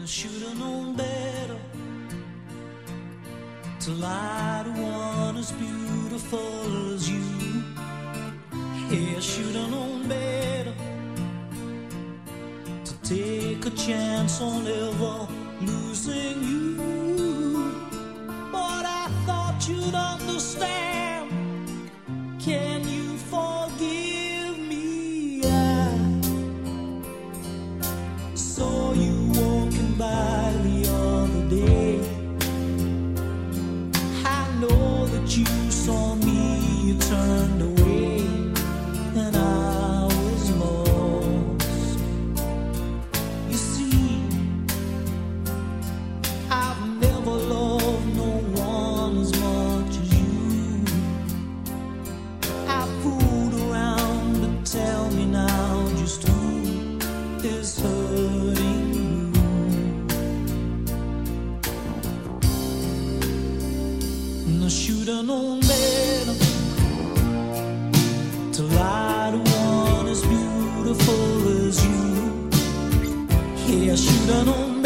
Should've known better to lie to one as beautiful as you. Yeah, I should've known better to take a chance on ever losing you. But I thought you'd understand. Can you forgive me? I saw you walking by the other day. I know that you saw me, you turned away, and I was lost. You see, I've never loved no one as much as you. I fooled around, but tell me now just who is hurting you. And I should've known better to lie to one as beautiful as you. Yeah, I should've known